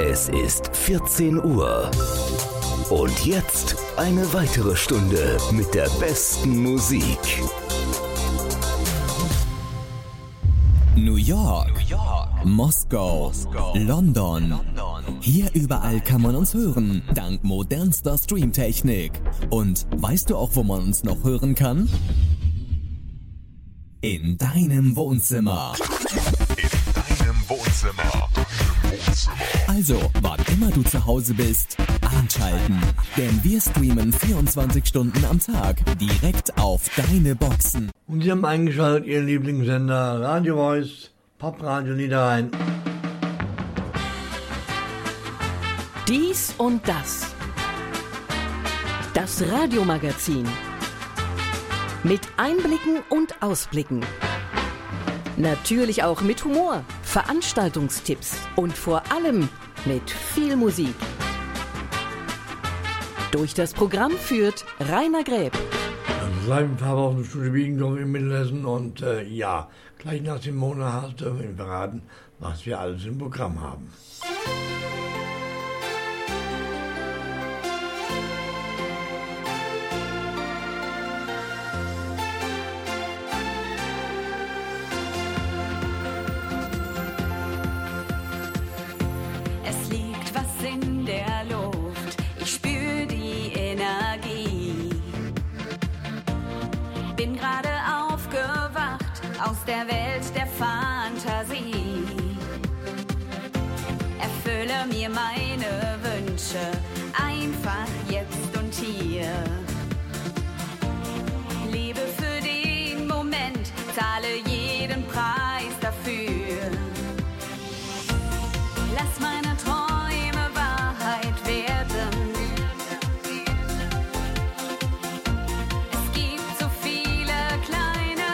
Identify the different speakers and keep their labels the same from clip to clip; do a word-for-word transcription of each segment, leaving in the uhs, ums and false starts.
Speaker 1: Es ist vierzehn Uhr. Und jetzt eine weitere Stunde mit der besten Musik.
Speaker 2: New York, New York. Moskau, Moskau. London. London. Hier überall kann man uns hören, dank modernster Streamtechnik. Und weißt du auch, wo man uns noch hören kann? In deinem Wohnzimmer.
Speaker 3: In deinem Wohnzimmer.
Speaker 2: Also, wann immer du zu Hause bist, einschalten. Denn wir streamen vierundzwanzig Stunden am Tag direkt auf deine Boxen.
Speaker 4: Und Sie haben eingeschaltet Ihren Lieblingssender Radio Voice, Popradio Niederrhein.
Speaker 5: Dies und das. Das Radiomagazin. Mit Einblicken und Ausblicken. Natürlich auch mit Humor, Veranstaltungstipps und vor allem mit viel Musik. Durch das Programm führt Rainer Gräb.
Speaker 4: Also seit ein paar Wochen im Studio Wiedendorf in Mittelhessen und äh, ja, gleich nach dem Monat dürfen wir Ihnen verraten, was wir alles im Programm haben.
Speaker 6: Aus der Welt der Fantasie. Erfülle mir meine Wünsche, einfach jetzt und hier. Lebe für den Moment, zahle jeden Preis dafür. Lass meine Träume Wahrheit werden. Es gibt so viele kleine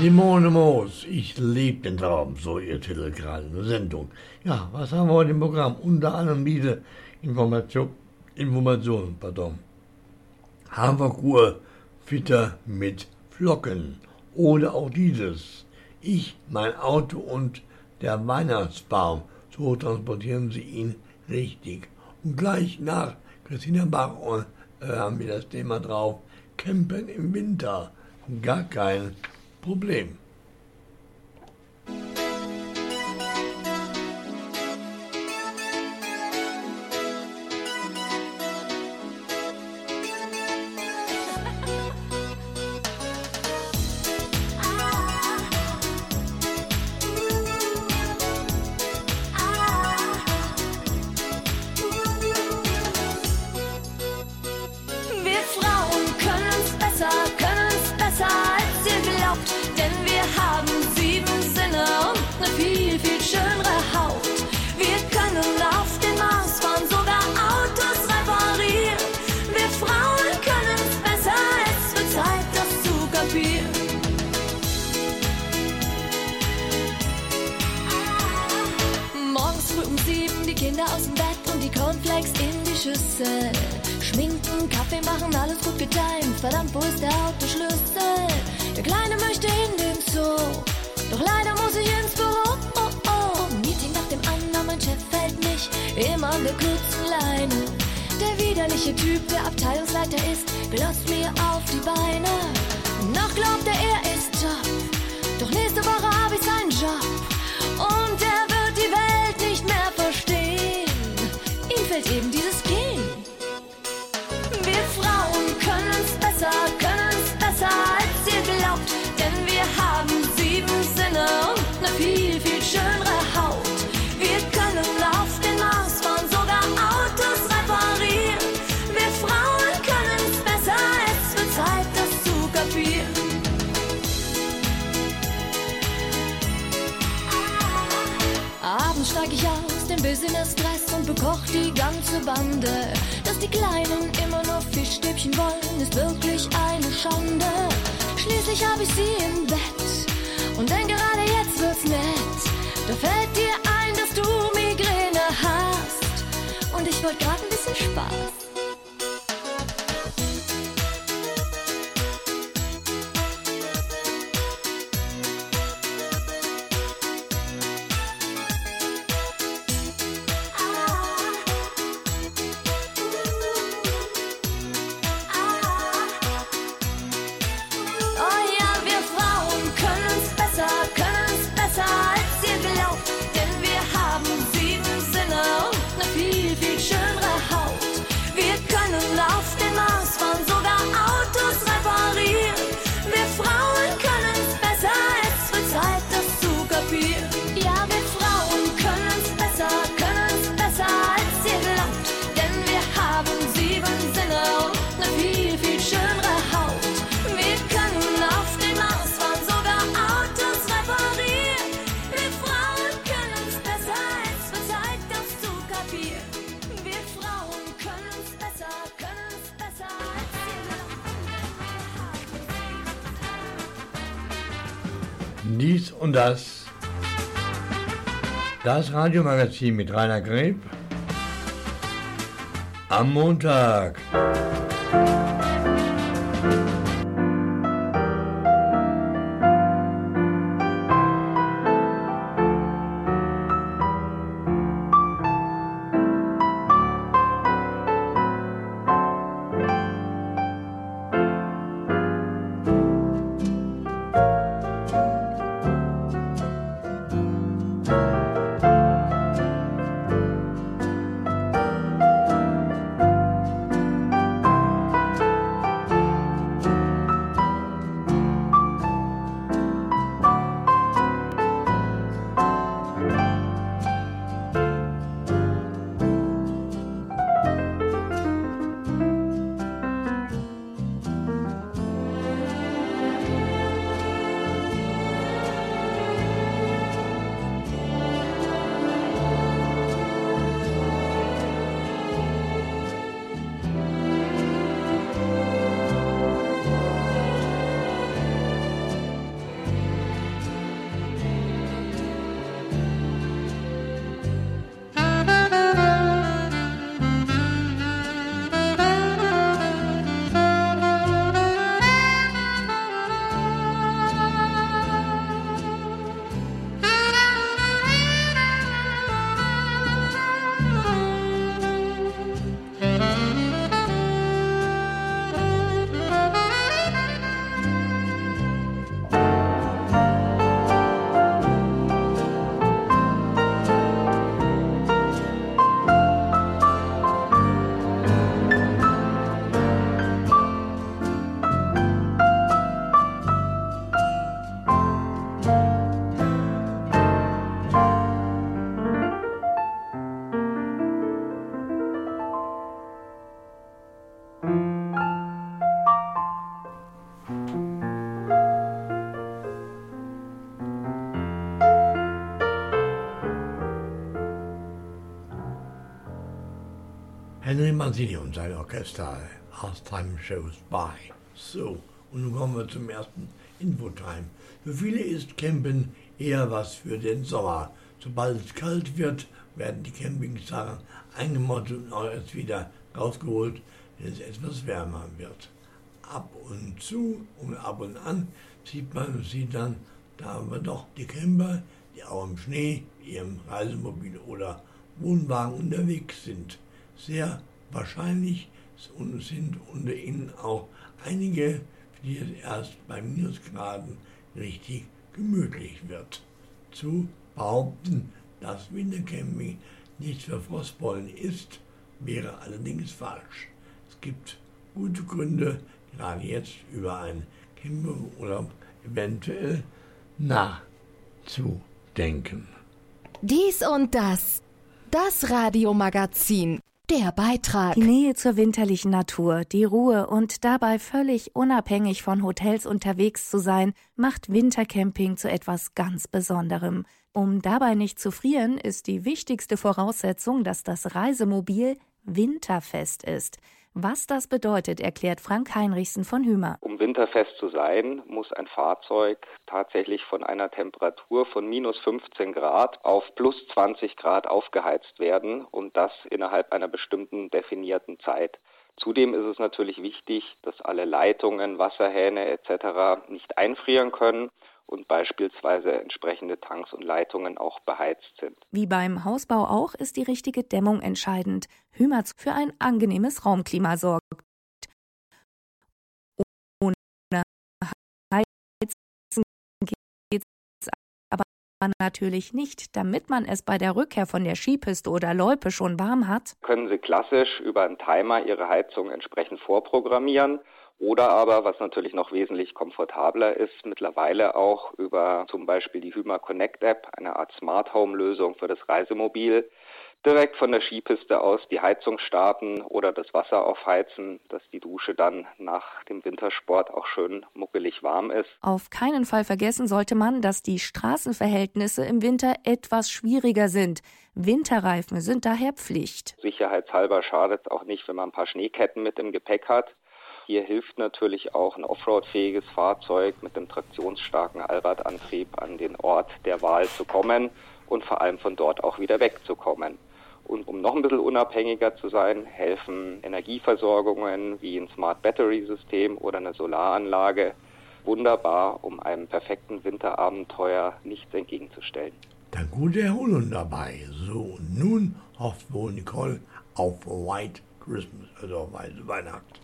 Speaker 4: Simone Moos, ich lieb den Traum, so ihr Titel gerade in der Sendung. Ja, was haben wir heute im Programm? Unter anderem diese Information, Informationen, pardon. Haferkur, Fitter mit Flocken. Oder auch dieses. Ich, mein Auto und der Weihnachtsbaum. So transportieren sie ihn richtig. Und gleich nach Christina Bach äh, haben wir das Thema drauf. Campen im Winter. Gar kein Problem.
Speaker 7: Aus dem Bett und die Cornflakes in die Schüssel. Schminken, Kaffee machen, alles gut getimt. Verdammt, wo ist der Autoschlüssel? Der Kleine möchte in den Zoo, doch leider muss ich ins Büro. Oh, oh. Meeting nach dem anderen, mein Chef fällt nicht immer an der kurzen Leine. Der widerliche Typ, der Abteilungsleiter ist, glotzt mir auf die Beine. Noch glaubt er, er ist top, doch nächste Woche hab ich seinen Job. Und er wird die Welt nicht mehr verstehen. Ihm fällt eben dieses Gen. Wir Frauen können's besser, können's besser als ihr glaubt. Denn wir haben sieben Sinne und ne viel, viel schönere Haut. Wir können auf den Mars fahren, sogar Autos reparieren. Wir Frauen können's besser, es wird Zeit, das zu kapieren. Abends steig ich aus dem Business-Stress und bekoch die ganze Bande. Dass die Kleinen immer nur Fischstäbchen wollen, ist wirklich eine Schande. Schließlich hab ich sie im Bett und denk gerade jetzt wird's nett. Da fällt dir ein, dass du Migräne hast und ich wollt grad ein bisschen Spaß.
Speaker 4: Dies und das. Das Radiomagazin mit Rainer Greb am Montag. Henry Mancini und sein Orchester, As Time Shows By. So, und nun kommen wir zum ersten Infotime. Für viele ist Campen eher was für den Sommer. Sobald es kalt wird, werden die Campingsachen eingemottet und auch erst wieder rausgeholt, wenn es etwas wärmer wird. Ab und zu und ab und an sieht man und sieht dann da aber doch die Camper, die auch im Schnee, ihrem Reisemobil oder Wohnwagen unterwegs sind. Sehr wahrscheinlich sind unter ihnen auch einige, für die es erst bei Minusgraden richtig gemütlich wird. Zu behaupten, dass Wintercamping nicht für Frostbeulen ist, wäre allerdings falsch. Es gibt gute Gründe, gerade jetzt über einen Campingurlaub eventuell nachzudenken.
Speaker 8: Dies und das. Das Radiomagazin. Der Beitrag.
Speaker 9: Die Nähe zur winterlichen Natur, die Ruhe und dabei völlig unabhängig von Hotels unterwegs zu sein, macht Wintercamping zu etwas ganz Besonderem. Um dabei nicht zu frieren, ist die wichtigste Voraussetzung, dass das Reisemobil winterfest ist. Was das bedeutet, erklärt Frank Heinrichsen von Hymer.
Speaker 10: Um winterfest zu sein, muss ein Fahrzeug tatsächlich von einer Temperatur von minus fünfzehn Grad auf plus zwanzig Grad aufgeheizt werden und das innerhalb einer bestimmten definierten Zeit. Zudem ist es natürlich wichtig, dass alle Leitungen, Wasserhähne et cetera nicht einfrieren können und beispielsweise entsprechende Tanks und Leitungen auch beheizt sind.
Speaker 9: Wie beim Hausbau auch ist die richtige Dämmung entscheidend. Hymer für ein angenehmes Raumklima sorgt. Ohne Heizen geht's aber natürlich nicht. Damit man es bei der Rückkehr von der Skipiste oder Loipe schon warm hat,
Speaker 10: können Sie klassisch über einen Timer Ihre Heizung entsprechend vorprogrammieren. Oder aber, was natürlich noch wesentlich komfortabler ist, mittlerweile auch über zum Beispiel die Hymer Connect App, eine Art Smart Home Lösung für das Reisemobil, direkt von der Skipiste aus die Heizung starten oder das Wasser aufheizen, dass die Dusche dann nach dem Wintersport auch schön muckelig warm ist.
Speaker 9: Auf keinen Fall vergessen sollte man, dass die Straßenverhältnisse im Winter etwas schwieriger sind. Winterreifen sind daher Pflicht.
Speaker 10: Sicherheitshalber schadet es auch nicht, wenn man ein paar Schneeketten mit im Gepäck hat. Hier hilft natürlich auch ein Offroad-fähiges Fahrzeug mit dem traktionsstarken Allradantrieb an den Ort der Wahl zu kommen und vor allem von dort auch wieder wegzukommen. Und um noch ein bisschen unabhängiger zu sein, helfen Energieversorgungen wie ein Smart Battery System oder eine Solaranlage wunderbar, um einem perfekten Winterabenteuer nichts entgegenzustellen.
Speaker 4: Dann gute Erholung dabei. So, und nun hofft wohl Nicole auf White Christmas, also auf weiße Weihnachten.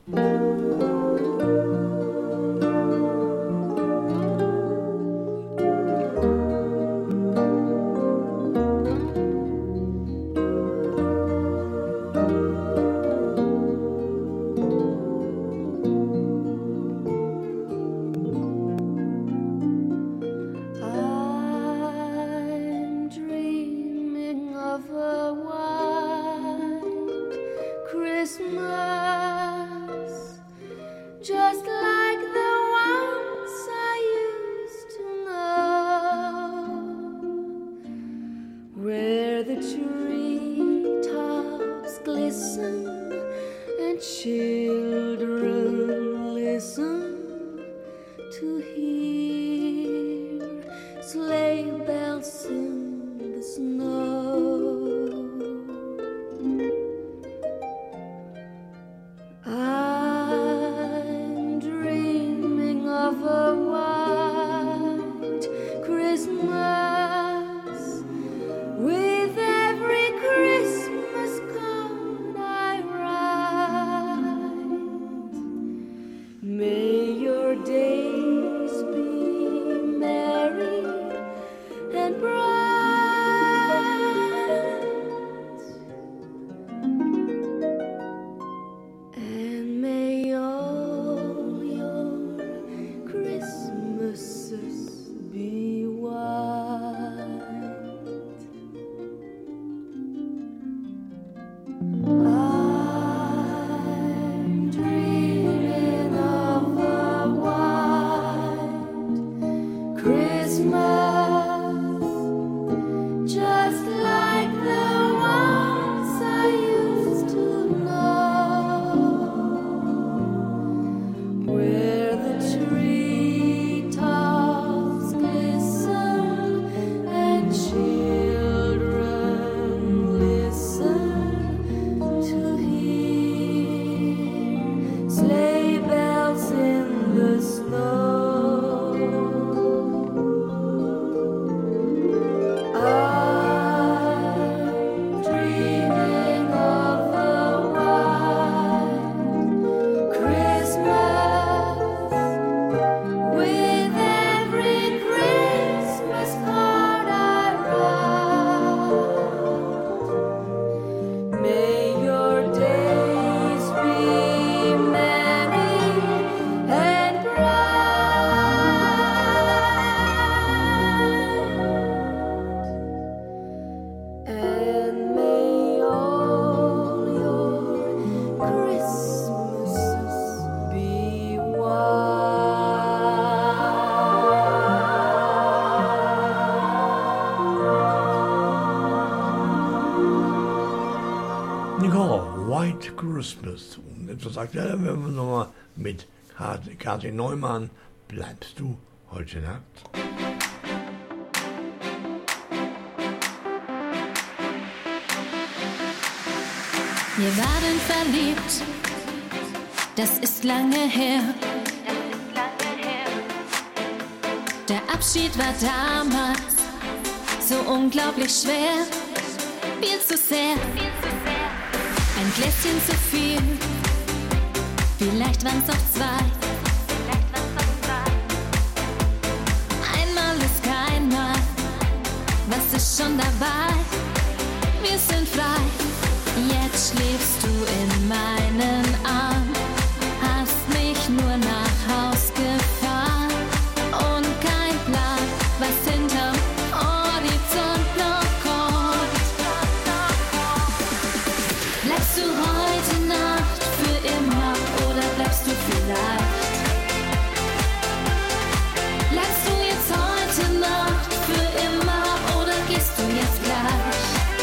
Speaker 4: Nat King Cole, White Christmas. Und etwas aktueller werden wir nochmal mit Kathi Neumann, Bleibst du heute Nacht?
Speaker 7: Wir waren verliebt, das ist lange her. Der Abschied war damals so unglaublich schwer, viel zu sehr. Ein Gläschen zu viel, vielleicht waren's auch zwei. Einmal ist kein Mal, was ist schon dabei? Wir sind frei, jetzt schläfst du in meinen Armen, hast mich nur nach Haus gefahren und kein Plan, was hinterm Horizont noch kommt. Bleibst du heute Nacht für immer oder bleibst du vielleicht? Bleibst du jetzt heute Nacht für immer oder gehst du jetzt gleich?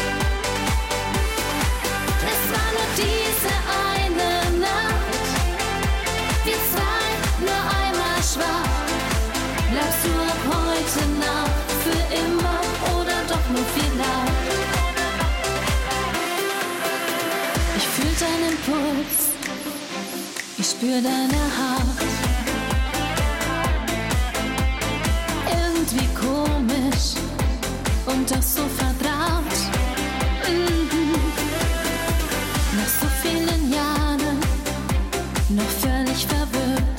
Speaker 7: Es war nur diese eine Nacht, wir zwei nur einmal schwach. Bleibst du ab heute Nacht für immer oder doch nur vielleicht? Ich fühl deinen Puls, ich spür deine Haut. Irgendwie komisch und doch so vertraut. Mhm. Nach so vielen Jahren noch völlig verwirrt.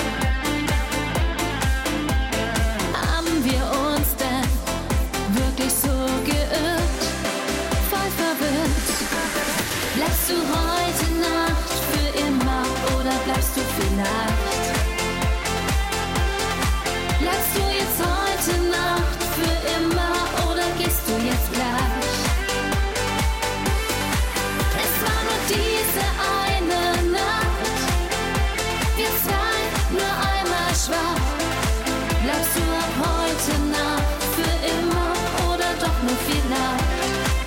Speaker 7: Haben wir uns denn wirklich so geirrt? Voll verwirrt. Bleibst du heute Nacht für immer oder bleibst du vielleicht? Bleibst du jetzt heute Nacht für immer oder gehst du jetzt gleich? Es war nur diese eine Nacht, wir zwei nur einmal schwach. Bleibst du ab heute Nacht für immer oder doch nur vielleicht?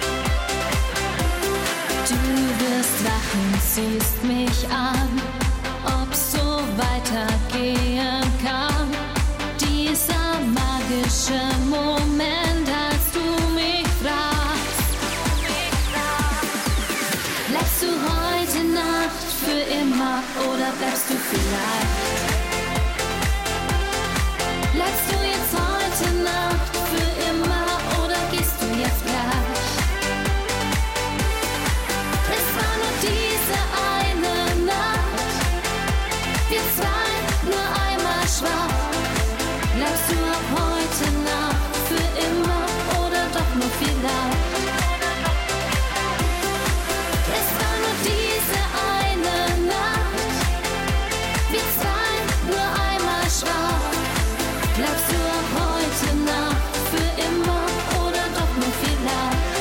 Speaker 7: Du wirst lachen, siehst mich an, ob so weitergehen kann. Dieser magische Moment, als du mich fragst. Bleibst du heute Nacht für immer oder bleibst du vielleicht? Bleibst du jetzt heute Nacht für immer oder gehst du jetzt gleich? Es war nur diese eine Nacht, wir zwei nur einmal schwach. Bleibst du ab heute Nacht für immer oder doch nur vielleicht? Es war nur diese eine Nacht, wir zwei nur einmal schwach. Bleibst du ab heute Nacht für immer oder doch nur vielleicht?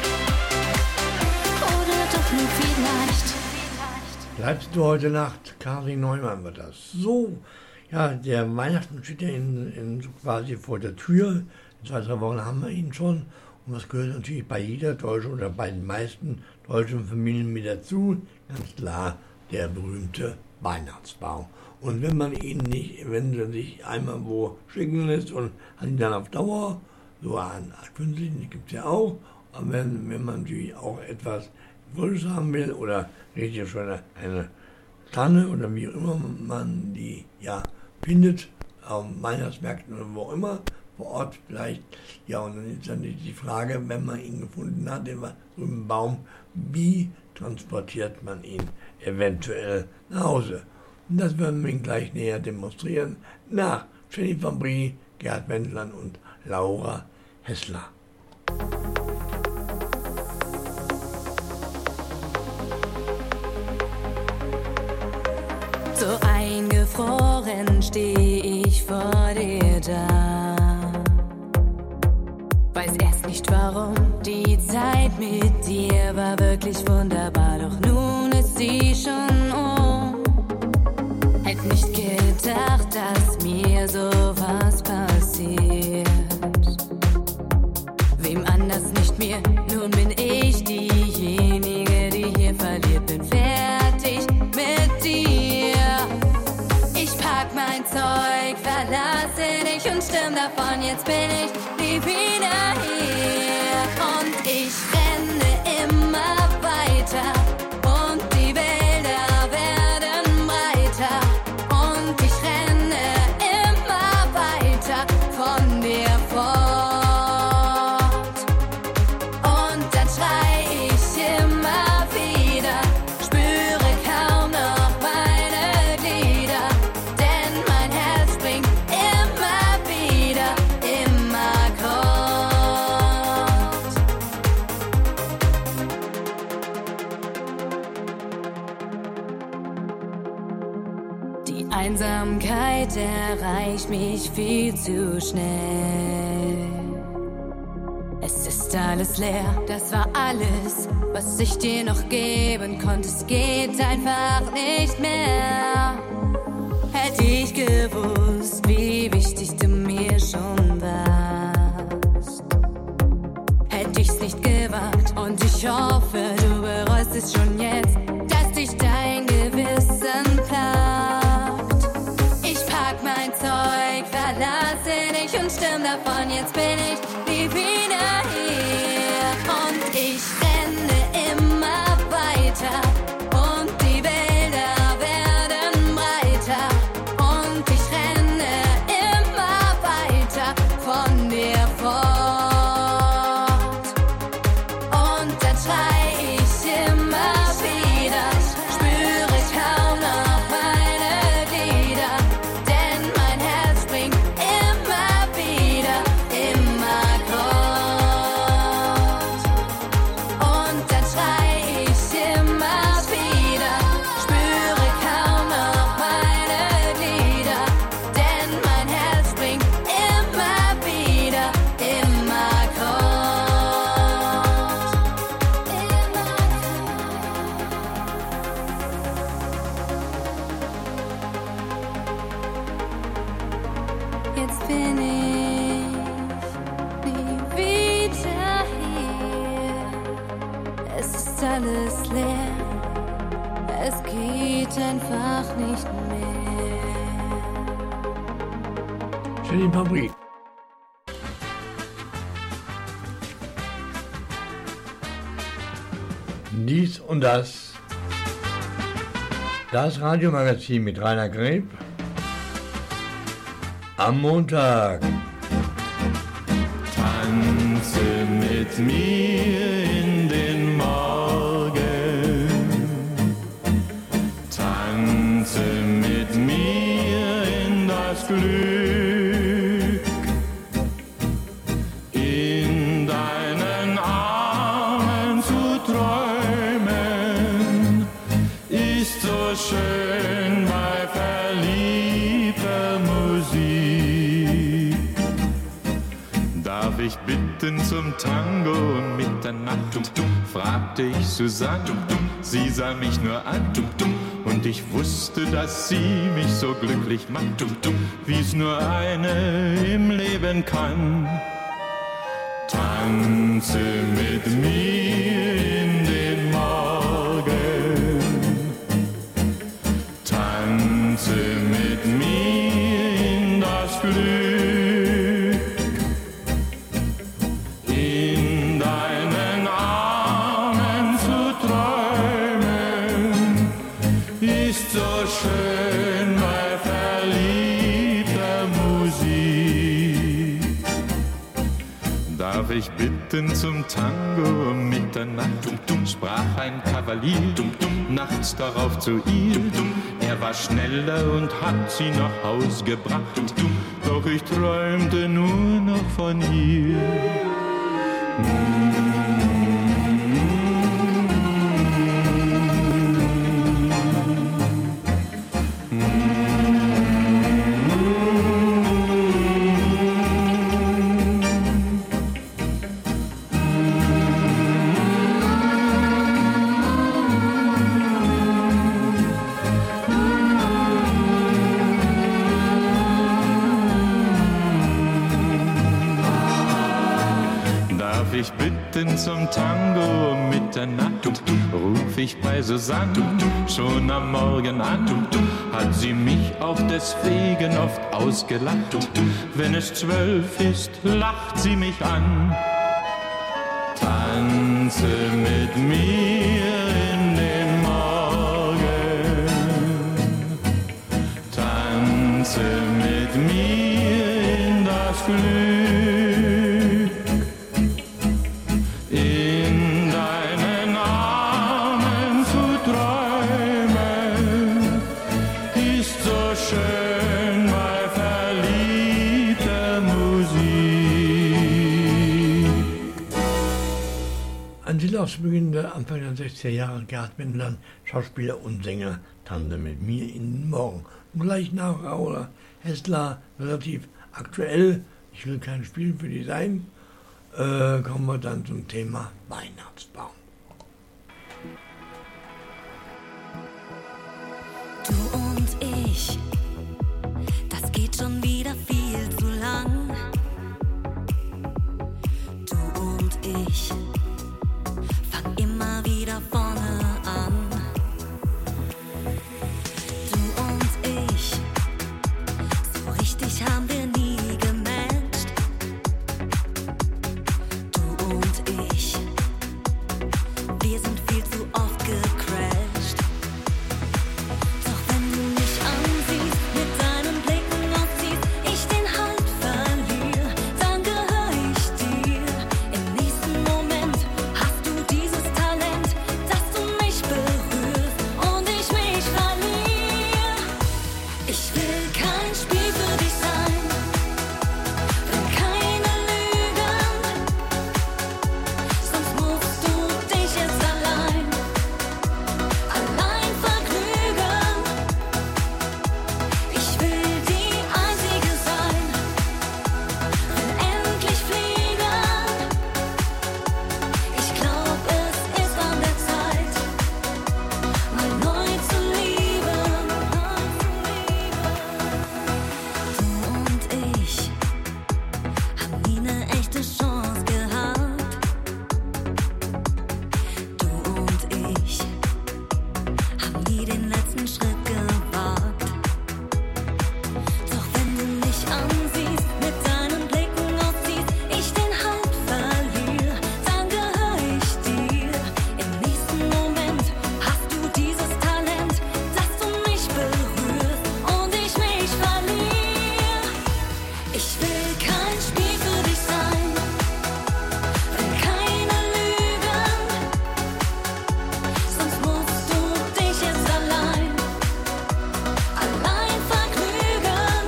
Speaker 7: Oder doch nur vielleicht?
Speaker 4: Bleibst du heute Nacht? Kathi Neumann wird das. So, ja, der Weihnachten steht ja in, in quasi vor der Tür. In zwei, drei Wochen haben wir ihn schon. Und das gehört natürlich bei jeder deutschen oder bei den meisten deutschen Familien mit dazu. Ganz klar, der berühmte Weihnachtsbaum. Und wenn man ihn nicht, wenn er sich einmal wo schicken lässt und hat ihn dann auf Dauer, so an künstlichen gibt es ja auch, aber wenn, wenn man natürlich auch etwas Größeres haben will oder richtig schon eine, eine Tanne oder wie auch immer man die ja findet, auf Weihnachtsmärkten oder wo auch immer, vor Ort vielleicht, ja, und dann ist dann die Frage, wenn man ihn gefunden hat, den so einen Baum, wie transportiert man ihn eventuell nach Hause? Und das werden wir Ihnen gleich näher demonstrieren nach Jennifer Brie, Gerd Wendland und Laura Hessler.
Speaker 7: So eingefroren steh ich vor dir da. Weiß erst nicht warum, die Zeit mit dir war wirklich wunderbar. Doch nun ist sie schon um. Hätt nicht gedacht, dass mir sowas passiert. Wem anders, nicht mir, nun bin ich diejenige, die
Speaker 11: sie hier verliert, bin fertig mit dir. Ich pack mein Zeug, verlasse dich und stimm davon, jetzt bin ich nie wieder hier. Und ich renne immer weiter und die Wälder werden breiter. Und ich renne immer weiter von dir fort. Und dann schrei ich immer wieder, spüre kaum noch meine Glieder, denn mein Herz springt immer wieder im Akkord. Die Einsamkeit erreicht mich viel zu schnell. Es ist alles leer, das war alles, was ich dir noch geben konnte. Es geht einfach nicht mehr. Hätte ich gewusst, wie wichtig du mir schon warst, hätte ich's nicht gewagt. Und ich hoffe, du bereust es schon jetzt, dass dich dein Gewissen plagt. Ich pack mein Zeug, verlasse dich und stimm davon, jetzt bin ich nie wieder hier. Und ich renne immer weiter und die Wälder werden breiter. Und ich renne immer weiter von dir fort. Und dann schrei ich immer wieder, spüre kaum noch meine Glieder, denn mein Herz springt immer wieder im Akkord. Und dann schrei ich immer wieder, spüre kaum noch meine Glieder, denn mein Herz springt immer wieder im Akkord. Jetzt bin ich nie wieder hier. Es ist alles leer. Es geht einfach nicht mehr.
Speaker 4: Schöne Fabrik. Dies und das. Das Radiomagazin mit Rainer Greb. Am Montag.
Speaker 12: Tanze mit mir in den Morgen. Tanze mit mir in das Glück. In deinen Armen zu träumen ist so schön bei verliebter Musik. Darf ich bitten zum Tango um Mitternacht? Fragte ich Susanne, sie sah mich nur an. Und ich wusste, dass sie mich so glücklich macht, wie's nur eine im Leben kann. Tanze mit mir in den Morgen. Tanze mit mir in das Glück. In deinen Armen zu träumen ist so schön bei verliebter Musik. Darf ich bitten zum Tango um Mitternacht? Sprach ein Kavalier nachts darauf zu ihr. Er war schneller und hat sie nach Haus gebracht. Doch ich träumte nur noch von ihr. bitten zum Tango um Mitternacht. Ruf ich bei Susanne schon am Morgen an, hat sie mich auch deswegen oft ausgelacht. Wenn es zwölf ist, lacht sie mich an. Tanze mit mir in den Morgen, tanze mit mir in das Glück, in deinen Armen zu träumen, ist so schön bei verliebter Musik.
Speaker 4: An Silas Beginn der Anfang der sechziger Jahre, Gerd Wendland, Schauspieler und Sänger, Tanze mit mir in den Morgen. Und gleich nach Raoul Hessler, relativ aktuell, ich will kein Spiel für die sein, äh, kommen wir dann zum Thema Weihnachtsbaum.
Speaker 13: Du und ich, das geht schon wieder viel zu lang. Du und ich, fang immer wieder vorne an. Du und ich, so richtig haben wir nie gematcht. Du und ich, wir sind viel zu oft gecrashed. Doch wenn du mich ansiehst, mit deinen Blicken aufziehst, ich den Halt verliere, dann gehör ich dir. Im nächsten Moment hast du dieses Talent, dass du mich berührst und ich mich verliere. Ich will kein Spiel für dich sein, will keine Lügen, sonst musst du dich jetzt allein, allein vergnügen. Ich will die Einzige sein, will endlich fliegen. Ich glaub, es ist an der Zeit, mal neu zu lieben. Du und ich haben nie eine echte Chance gehabt. Du und ich haben nie den letzten Schritt gewagt. Doch wenn du mich ansiehst, mit deinen Blicken aufziehst, ich den Halt verliere, dann gehör ich dir. Im nächsten Moment hast du dieses Talent, dass du mich berührst und ich mich verliere. Ich will kein Spiel für dich sein, will keine Lügen, sonst musst du dich jetzt allein, allein vergnügen.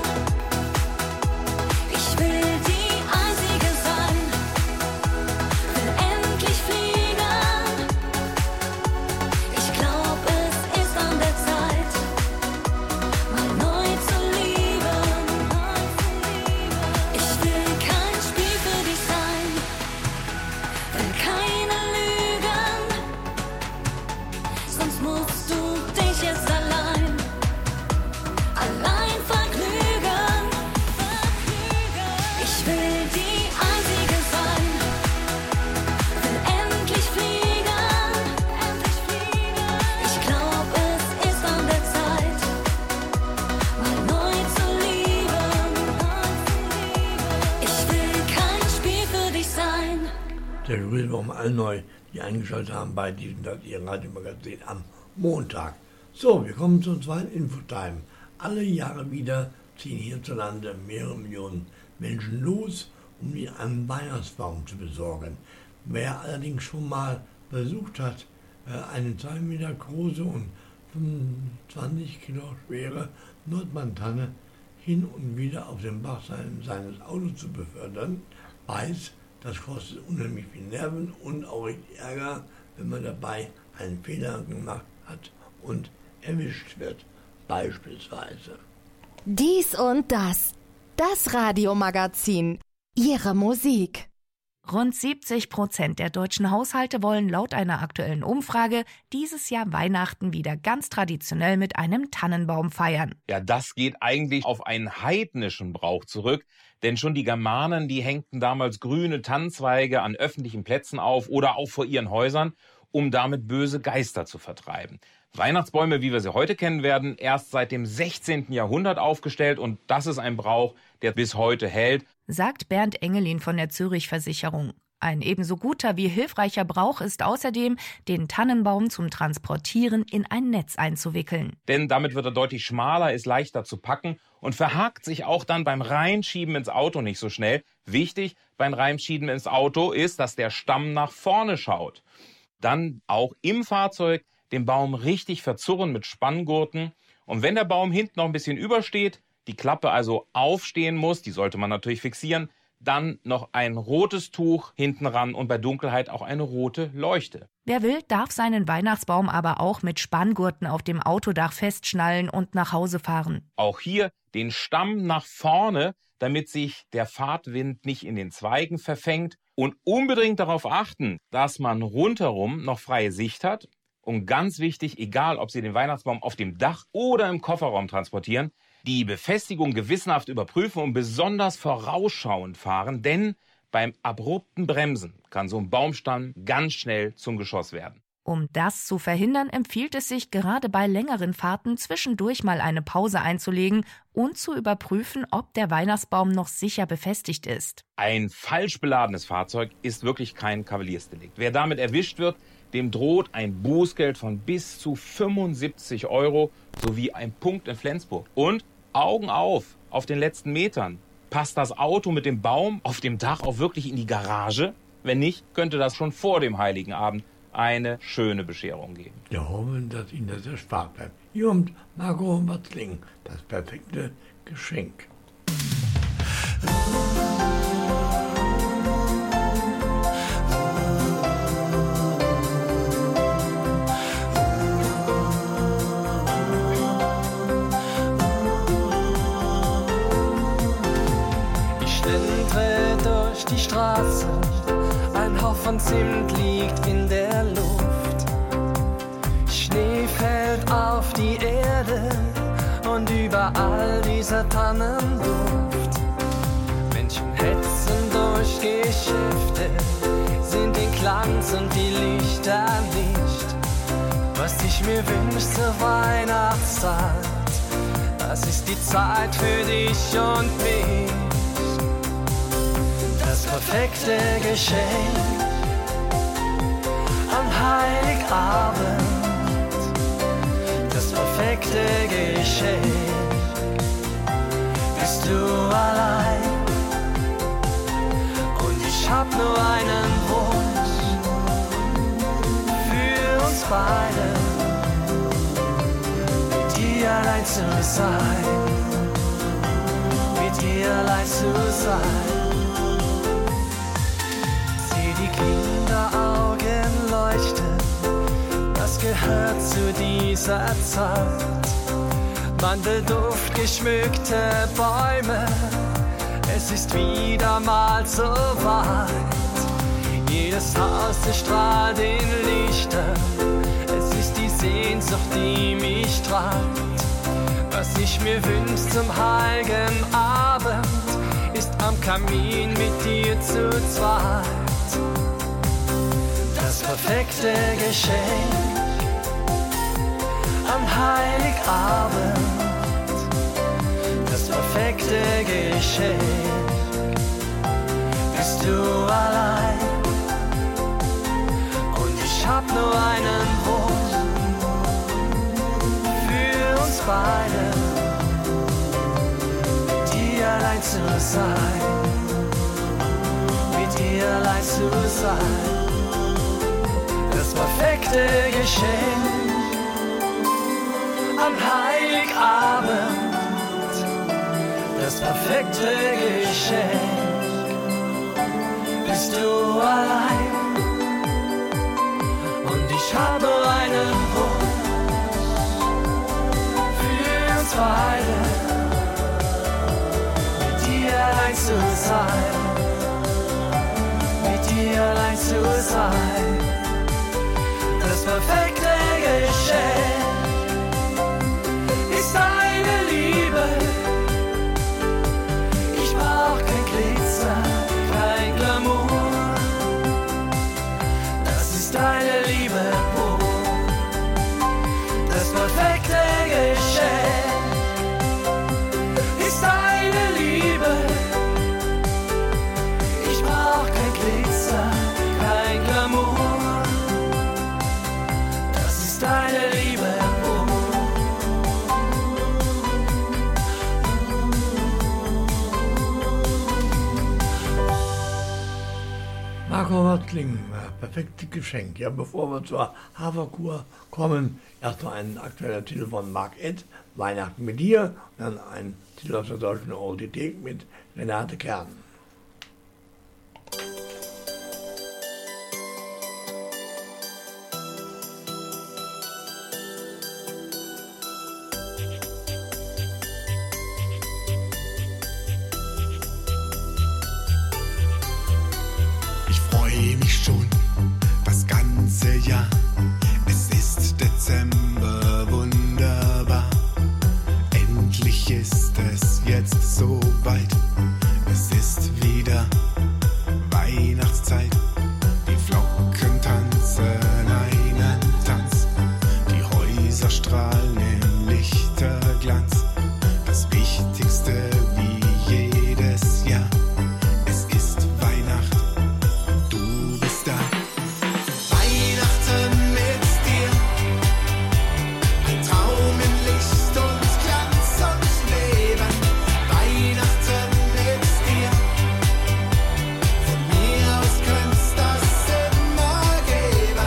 Speaker 13: Ich will die Einzige sein, will endlich fliegen. Ich glaub, es ist an der Zeit, mal neu zu lieben. Ich will kein Spiel für dich sein, will keine Lügen, sonst musst du dich jetzt allein, allein vergnügen. Ich will die Einzige sein, will endlich fliegen. Ich glaub, es ist an der Zeit, mal neu zu lieben. Ich will kein Spiel für dich sein.
Speaker 4: Der Grüße warum alle neu, die eingeschaltet haben bei diesem das ihr Radiomagazin am Montag. So, wir kommen zum zweiten Infotime. Alle Jahre wieder ziehen hierzulande mehrere Millionen Menschen los, um mir einen Weihnachtsbaum zu besorgen. Wer allerdings schon mal versucht hat, eine zwei Meter große und fünfundzwanzig Kilo schwere Nordmantanne hin und wieder auf dem Bach seines Autos zu befördern, weiß, das kostet unheimlich viel Nerven und auch richtig Ärger, wenn man dabei einen Fehler gemacht hat und erwischt wird, beispielsweise.
Speaker 8: Dies und das. Das Radiomagazin. Ihre Musik.
Speaker 9: Rund siebzig Prozent der deutschen Haushalte wollen laut einer aktuellen Umfrage dieses Jahr Weihnachten wieder ganz traditionell mit einem Tannenbaum feiern.
Speaker 14: Ja, das geht eigentlich auf einen heidnischen Brauch zurück, denn schon die Germanen, die hängten damals grüne Tannenzweige an öffentlichen Plätzen auf oder auch vor ihren Häusern, um damit böse Geister zu vertreiben. Weihnachtsbäume, wie wir sie heute kennen, werden erst seit dem sechzehnten Jahrhundert aufgestellt und das ist ein Brauch, der bis heute hält,
Speaker 9: sagt Bernd Engelin von der Zürich Versicherung. Ein ebenso guter wie hilfreicher Brauch ist außerdem, den Tannenbaum zum Transportieren in ein Netz einzuwickeln.
Speaker 14: Denn damit wird er deutlich schmaler, ist leichter zu packen und verhakt sich auch dann beim Reinschieben ins Auto nicht so schnell. Wichtig beim Reinschieben ins Auto ist, dass der Stamm nach vorne schaut. Dann auch im Fahrzeug den Baum richtig verzurren mit Spanngurten. Und wenn der Baum hinten noch ein bisschen übersteht, die Klappe also aufstehen muss, die sollte man natürlich fixieren, dann noch ein rotes Tuch hinten ran und bei Dunkelheit auch eine rote Leuchte.
Speaker 9: Wer will, darf seinen Weihnachtsbaum aber auch mit Spanngurten auf dem Autodach festschnallen und nach Hause fahren.
Speaker 14: Auch hier den Stamm nach vorne, damit sich der Fahrtwind nicht in den Zweigen verfängt. Und unbedingt darauf achten, dass man rundherum noch freie Sicht hat. Und ganz wichtig, egal ob Sie den Weihnachtsbaum auf dem Dach oder im Kofferraum transportieren, die Befestigung gewissenhaft überprüfen und besonders vorausschauend fahren, denn beim abrupten Bremsen kann so ein Baumstamm ganz schnell zum Geschoss werden.
Speaker 9: Um das zu verhindern, empfiehlt es sich, gerade bei längeren Fahrten zwischendurch mal eine Pause einzulegen und zu überprüfen, ob der Weihnachtsbaum noch sicher befestigt ist.
Speaker 14: Ein falsch beladenes Fahrzeug ist wirklich kein Kavaliersdelikt. Wer damit erwischt wird, dem droht ein Bußgeld von bis zu fünfundsiebzig Euro sowie ein Punkt in Flensburg. Und Augen auf, auf den letzten Metern. Passt das Auto mit dem Baum auf dem Dach auch wirklich in die Garage? Wenn nicht, könnte das schon vor dem Heiligen Abend eine schöne Bescherung geben.
Speaker 4: Wir hoffen, dass Ihnen das erspart bleibt. Hier und Marco Matzling, das perfekte Geschenk.
Speaker 15: Ich schlendere durch die Straße, ein Haufen Zimt liegt in der Luft. Schnee fällt auf die Erde und überall dieser Tannenduft. Menschen hetzen durch Geschäfte, sind den Glanz und die Lichter nicht. Was ich mir wünsch zur Weihnachtszeit, das ist die Zeit für dich und mich. Das perfekte Geschenk am Heiligabend. Das perfekte Geschenk. Bist du allein? Und ich hab nur einen Wunsch für uns beide, mit dir allein zu sein, mit dir allein zu sein. Die Kinderaugen leuchten, das gehört zu dieser Zeit. Mandelduft geschmückte Bäume, es ist wieder mal so weit. Jedes Haus strahlt in Lichtern, es ist die Sehnsucht, die mich treibt. Was ich mir wünsch zum heiligen Abend, ist am Kamin mit dir zu zweit. Das perfekte Geschenk am Heiligabend. Das perfekte Geschenk. Bist du allein? Und ich hab nur einen Wunsch für uns beide, mit dir allein zu sein, mit dir allein zu sein. Das perfekte Geschenk am Heiligabend. Das perfekte Geschenk. Bist du allein? Und ich hab nur einen Wunsch für uns beide, mit dir allein zu sein, mit mir allein zu sein. Das perfekte Geschenk ist deine Liebe. Ich brauch kein Glitzer, kein Glamour. Das ist deine Liebe pur. Das perfekte Geschenk ist deine Liebe. Ich brauch kein Glitzer, kein Glamour. Das ist deine Liebe pur.
Speaker 4: Marco Watzling, perfektes Geschenk. Ja, bevor wir zur Haferkur kommen, erst noch ein aktueller Titel von Mark Ed, Weihnachten mit dir, und dann ein Titel aus der deutschen Audiothek mit Renate Kern.
Speaker 16: Ich freue mich schon das ganze Jahr. Es ist Dezember, wunderbar. Endlich ist es jetzt so weit. Es ist wieder Weihnachtszeit. Die Flocken tanzen einen Tanz. Die Häuser strahlen im Lichterglanz. Das Wichtigste wie jedes Jahr. Es ist Weihnacht. Du bist da. Weihnachten mit dir. Ein Traum in Licht und Glanz und Leben. Weihnachten mit dir. Von mir aus könnt's das immer geben.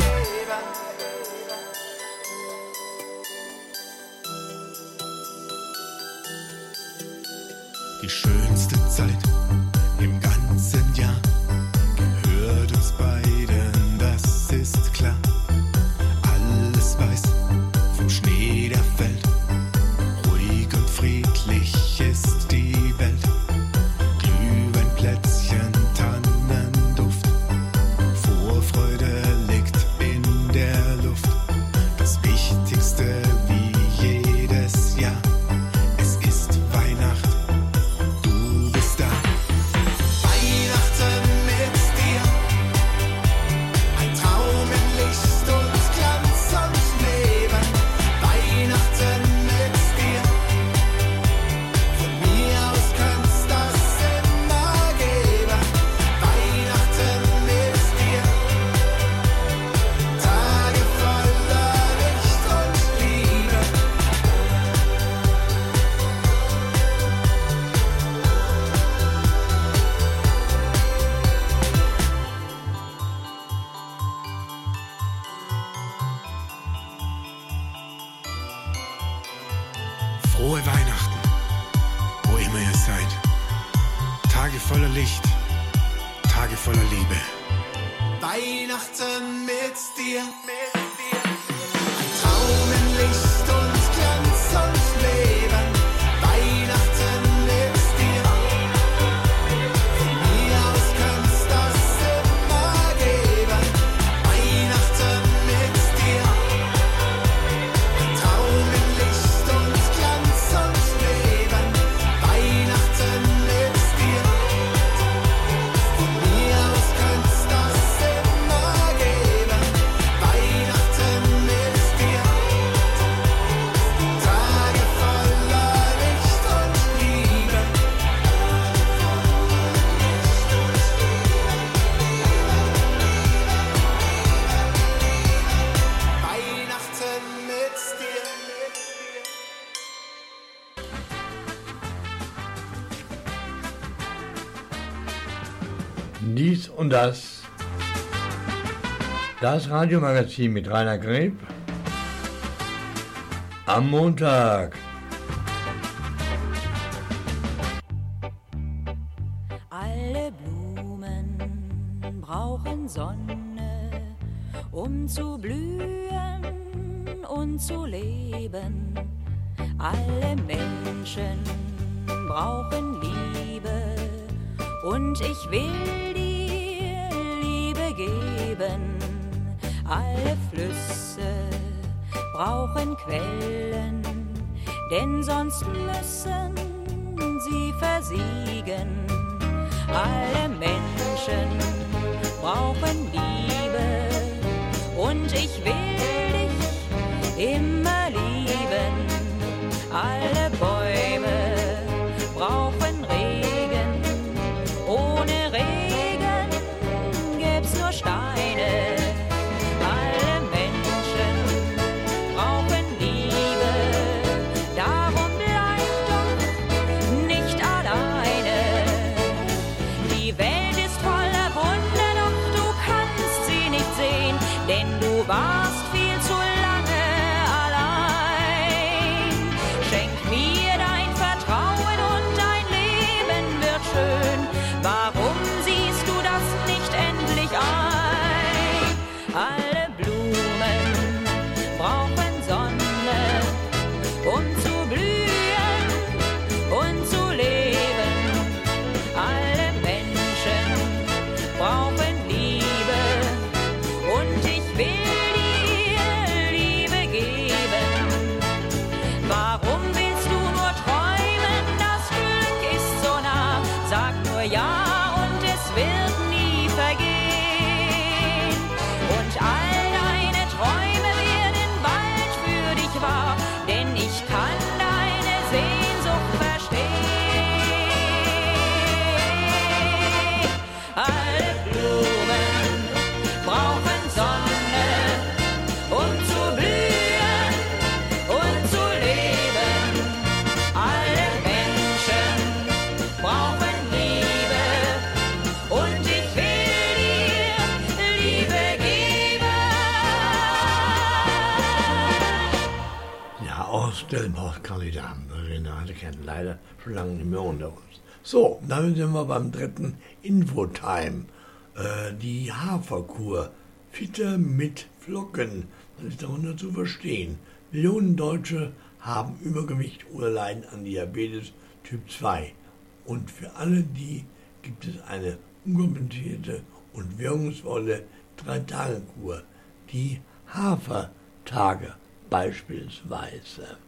Speaker 16: Die schönste Zeit im ganzen Jahr gehört uns beiden, das ist klar. Alles weiß vom Schnee, der fällt. Ruhig und friedlich ist die Welt. Glühwein, Plätzchen, Tannenduft. Vorfreude liegt in der Luft. Das Wichtigste wie jedes Jahr. Es ist Weihnacht. Du bist da. Weihnachten mit dir. Ein Traum in Licht und Glanz und Leben. Weihnachten mit dir. Von mir aus könnt's das immer geben. Weihnachten mit dir. Tage voller Licht und Liebe. Frohe Weihnachten, wo immer ihr seid. Tage voller Licht, Tage voller Liebe. Weihnachten mit dir. Ein Traum in Licht und Glanz und Leben. Weihnachten mit dir. Von mir aus könnt's das immer geben. Weihnachten mit dir. Ein Traum in Licht und Glanz und Leben. Weihnachten mit dir. Von mir aus könnt's das immer geben. Weihnachten mit dir. Tage voller Licht und Liebe. Weihnachten mit dir.
Speaker 4: Dies und das. Das Radiomagazin mit Rainer Greb. Am Montag.
Speaker 11: Alle Blumen brauchen Sonne, um zu blühen und zu leben. Alle Menschen brauchen Liebe und ich will dir
Speaker 6: geben. Alle Flüsse brauchen Quellen, denn sonst müssen sie versiegen. Alle Menschen brauchen Liebe und ich will dich immer lieben. Alle Bäume brauchen Regen, ohne Regen gäb's nur Steine. Alle Menschen brauchen Liebe, darum bleib doch nicht alleine. Die Welt ist voller Wunder, doch du kannst sie nicht sehen, denn du warst viel zu lange allein. Schenk mir dein Vertrauen und dein Leben wird schön. Warum siehst du das nicht endlich ein? Alle Blumen brauchen Sonne, um zu blühen und zu leben. Alle Menschen brauchen Liebe und ich will dir Liebe geben. Warum willst du nur träumen? Das Glück ist so nah. Sag nur ja und es wird nie vergehen. Und all deine Träume werden bald für dich wahr, denn ich kann deine Sehnsucht verstehen. Alle Blumen brauchen Sonne, um zu blühen und zu leben. Alle Menschen brauchen Liebe und ich will dir Liebe geben.
Speaker 4: Ja, aus Delmenhorst-Kandidaten. Renate kennt leider schon lange nicht mehr unter uns. So, dann sind wir beim dritten Infotime. Äh, die Haferkur. Fitter mit Flocken. Das ist darunter zu verstehen. Millionen Deutsche haben Übergewicht oder leiden an Diabetes Typ zwei. Und für alle die gibt es eine unkomplizierte und wirkungsvolle Drei-Tage-Kur. Die Hafertage beispielsweise.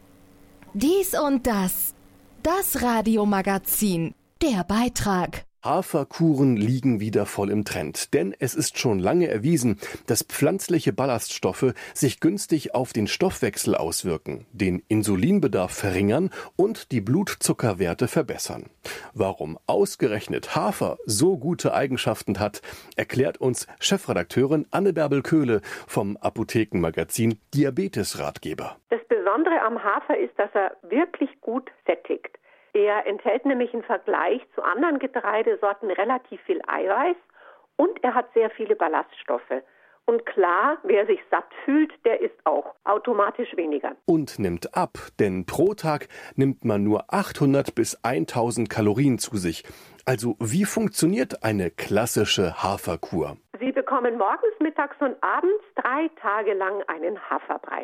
Speaker 8: Dies und das. Das Radiomagazin. Der Beitrag.
Speaker 17: Haferkuren liegen wieder voll im Trend, denn es ist schon lange erwiesen, dass pflanzliche Ballaststoffe sich günstig auf den Stoffwechsel auswirken, den Insulinbedarf verringern und die Blutzuckerwerte verbessern. Warum ausgerechnet Hafer so gute Eigenschaften hat, erklärt uns Chefredakteurin Anne-Bärbel Köhle vom Apothekenmagazin Diabetes-Ratgeber.
Speaker 18: Das Besondere am Hafer ist, dass er wirklich gut sättigt. Er enthält nämlich im Vergleich zu anderen Getreidesorten relativ viel Eiweiß und er hat sehr viele Ballaststoffe. Und klar, wer sich satt fühlt, der isst auch automatisch weniger.
Speaker 17: Und nimmt ab, denn pro Tag nimmt man nur achthundert bis tausend Kalorien zu sich. Also wie funktioniert eine klassische Haferkur?
Speaker 18: Sie bekommen morgens, mittags und abends drei Tage lang einen Haferbrei.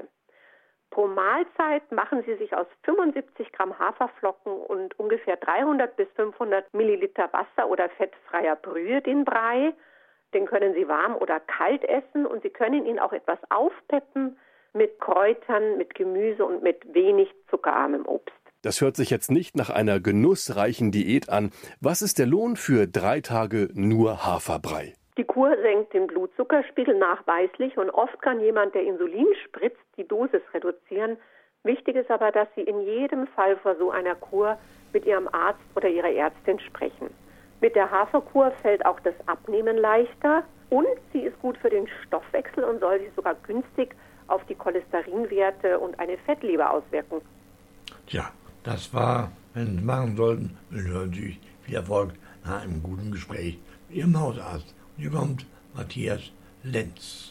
Speaker 18: Pro Mahlzeit machen Sie sich aus fünfundsiebzig Gramm Haferflocken und ungefähr dreihundert bis fünfhundert Milliliter Wasser oder fettfreier Brühe den Brei. Den können Sie warm oder kalt essen und Sie können ihn auch etwas aufpeppen mit Kräutern, mit Gemüse und mit wenig zuckerarmem Obst.
Speaker 17: Das hört sich jetzt nicht nach einer genussreichen Diät an. Was ist der Lohn für drei Tage nur Haferbrei?
Speaker 18: Die Kur senkt den Blutzuckerspiegel nachweislich und oft kann jemand, der Insulin spritzt, die Dosis reduzieren. Wichtig ist aber, dass Sie in jedem Fall vor so einer Kur mit Ihrem Arzt oder Ihrer Ärztin sprechen. Mit der Haferkur fällt auch das Abnehmen leichter und sie ist gut für den Stoffwechsel und soll sich sogar günstig auf die Cholesterinwerte und eine Fettleber auswirken.
Speaker 4: Tja, das war, wenn Sie es machen sollten, wünschen wir natürlich viel Erfolg nach einem guten Gespräch mit Ihrem Hausarzt. Und hier kommt Matthias Lenz.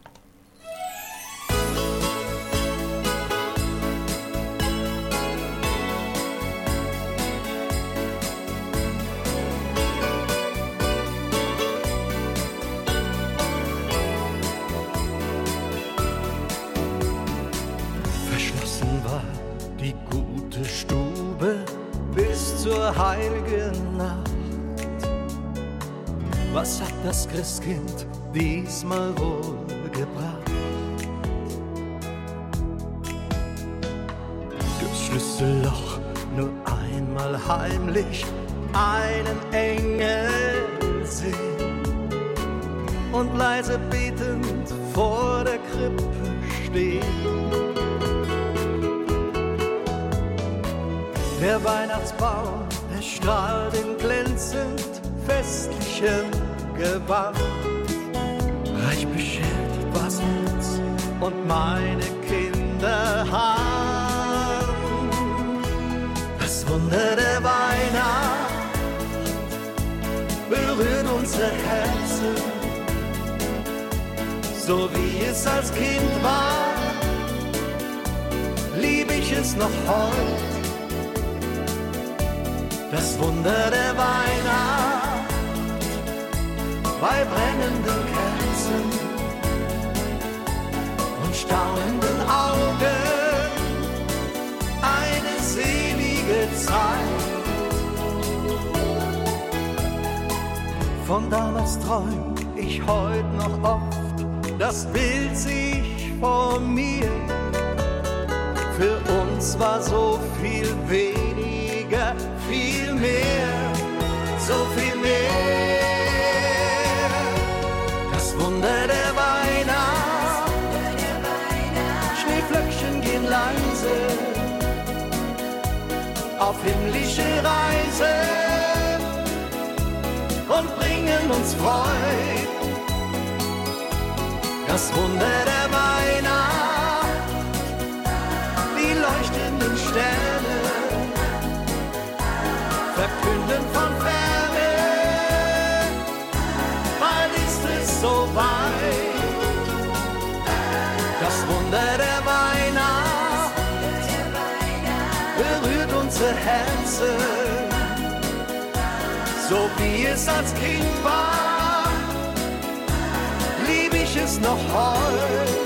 Speaker 19: Verschlossen war die gute Stube bis zur heiligen Nacht. Was hat das Christkind diesmal wohlgebracht. Durchs Schlüsselloch nur einmal heimlich einen Engel sehen und leise betend vor der Krippe stehen. Der Weihnachtsbaum, er strahlt in glänzend festlichem Gewand, reich beschert was Herz und meine Kinderhand. Das Wunder der Weihnacht berührt unser Herzen, so wie es als Kind war, lieb ich es noch heute. Das Wunder der Weihnacht bei brennenden Kerzen und staunenden Augen, eine selige Zeit. Von damals träum ich heut noch oft, das Bild sieh ich vor mir. Für uns war so viel weniger, viel mehr, so viel mehr. Das Wunder der Weihnacht, Schneeflöckchen gehen leise auf himmlische Reise und bringen uns Freud. Das Wunder der Weihnacht, die leuchtenden Sterne verkünden von Ferne, bald ist es so weit. Das Wunder der Weihnacht berührt unser Herzen, so wie es als Kind war, lieb ich es noch heut.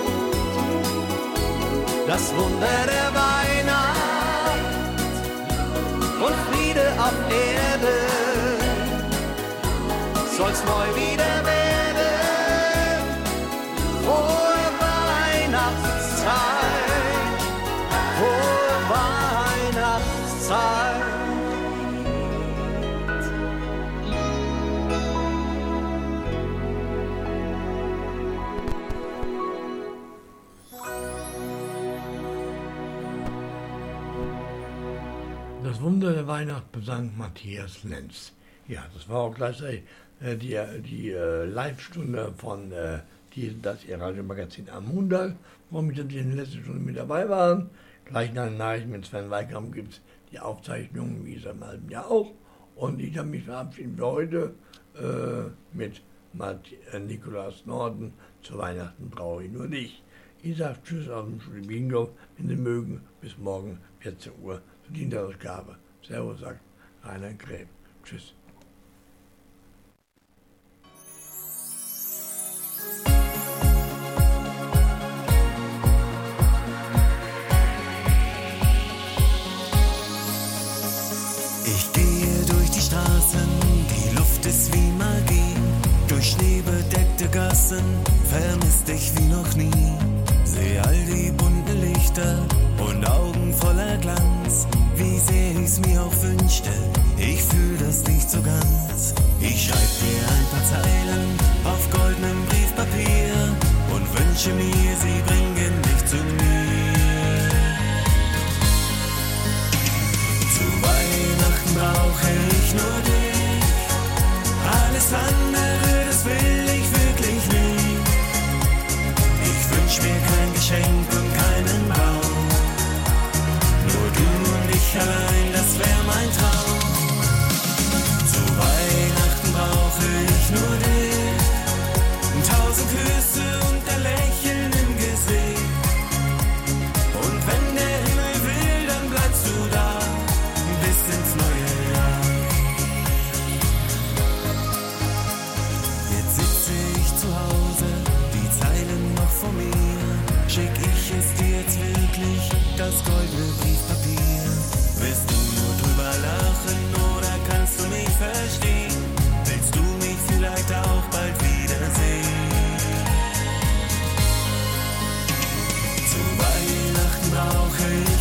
Speaker 19: Das Wunder der Weihnacht und Friede auf Erde soll's neu wieder werden. Frohe Weihnachtszeit, frohe Weihnachtszeit.
Speaker 4: Das Wunder der Weihnacht besang Matthias Lenz. Ja, das war auch gleichzeitig äh, die, die äh, Live-Stunde von äh, die, das ihr Radiomagazin am Montag, wo wir in der letzten Stunde mit dabei waren. Gleich nach den Nachrichten mit Sven Weikram gibt es die Aufzeichnungen, wie seit einem halben Jahr auch. Und ich habe mich verabschiedet für heute äh, mit Matt, äh, Nikolaus Norden. Zu Weihnachten brauche ich nur dich. Ich sage Tschüss aus dem Studio Bingo, wenn Sie mögen. Bis morgen vierzehn Uhr. Zur Dienstausgabe. Servus, sagt Rainer Gräb. Tschüss.
Speaker 20: Ich gehe durch die Straßen, die Luft ist wie Magie. Durch schneebedeckte Gassen vermisst dich wie noch nie. Seh all die bunten Lichter und Augen voller Glanz. Wie sehr ich's mir auch wünschte, ich fühl das nicht so ganz. Ich schreib dir ein paar Zeilen auf goldenem Briefpapier und wünsche mir, sie bringen dich zu mir. Zu Weihnachten brauche ich nur dich, alles andere, das will ich wirklich nicht. Ich wünsch mir kein Geschenk und keinen Baum, nur du und ich allein, das wär mein Traum. Zu Weihnachten brauche ich nur dich, tausend Küsse und ein Lächeln im Gesicht. Und wenn der Himmel will, dann bleibst du da bis ins neue Jahr. Jetzt sitze ich zu Hause, die Zeilen noch vor mir. Schick ich es dir jetzt wirklich, das goldene Briefpapier? Willst du nur drüber lachen oder kannst du mich verstehen? Willst du mich vielleicht auch bald wiedersehen?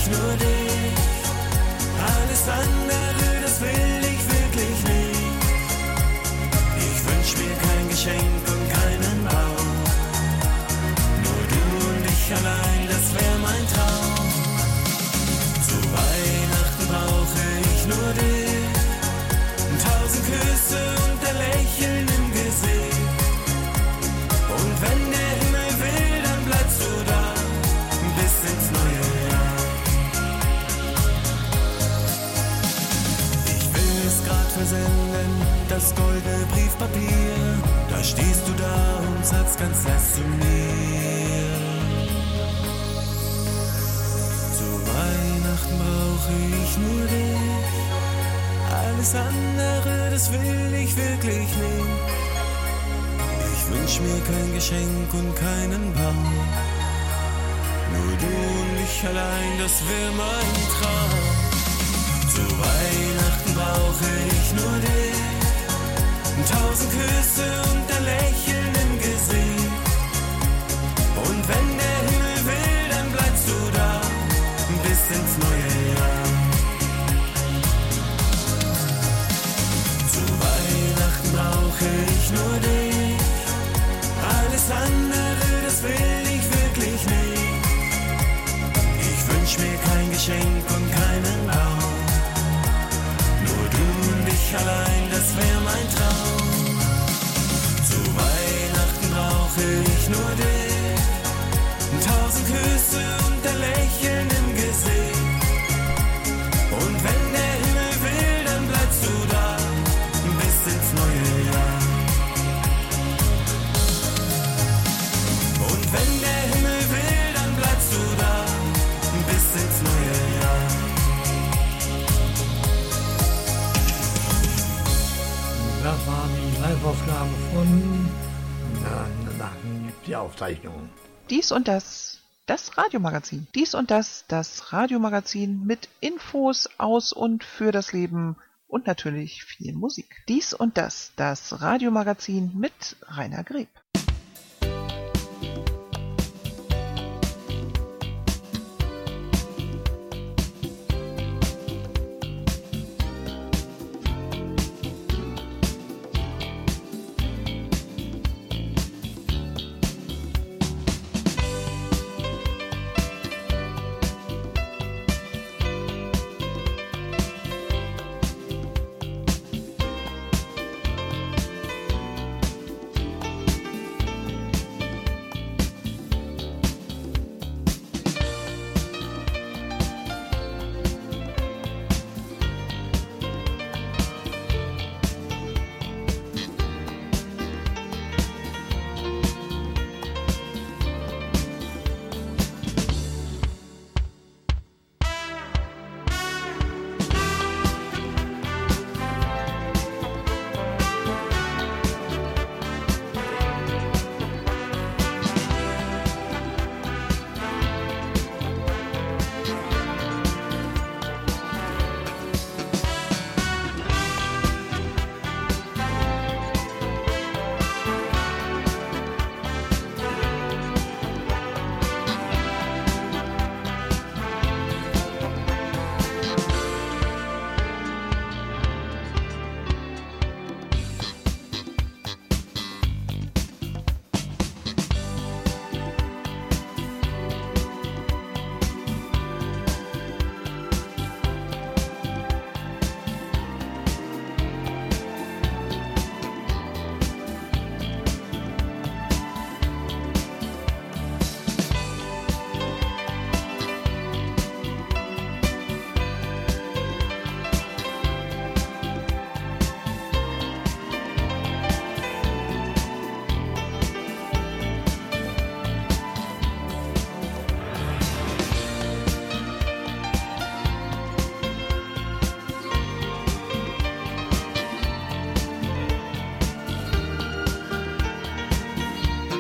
Speaker 20: ich nur dich. Alles andere, das will ich wirklich nicht. Ich wünsch mir kein Geschenk und keinen Baum. Nur du und ich allein, das wär mein Traum. Zu Weihnachten brauche ich nur dich. Tausend Küsse und ein Lächeln im Gesicht. Und wenn der Himmel will, dann bleibst du da bis ins neue Jahr. Ich will es grad versenden, das goldene Briefpapier. Da stehst du da und sagst ganz leise zu mir. Zu Weihnachten brauche ich nur dich. Alles andere, das will ich wirklich nicht. Ich wünsch mir kein Geschenk und keinen Baum. Nur du und ich allein, das wär mein Traum. Zu Weihnachten brauche ich nur dich. Tausend Küsse und ein Lächeln im Gesicht. Und wenn der Himmel will, dann bleibst du da bis ins neue Jahr. Zu Weihnachten brauche ich nur dich. Alles andere, das will ich wirklich nicht. Ich wünsch mir kein Geschenk und keinen Baum. Nur du und ich allein, das wär mein Traum. Zu Weihnachten brauche ich nur dich. Tausend Küsse und ein Lächeln im Gesicht. Und wenn der Himmel will, dann bleibst du da bis ins neue Jahr. Und wenn der Himmel will, dann bleibst du da bis ins neue Jahr.
Speaker 4: Das war die Live-Aufgabe von na, na, die Aufzeichnung.
Speaker 21: Dies und das, das Radiomagazin. Dies und das, das Radiomagazin mit Infos aus und für das Leben und natürlich viel Musik. Dies und das, das Radiomagazin mit Rainer Greb.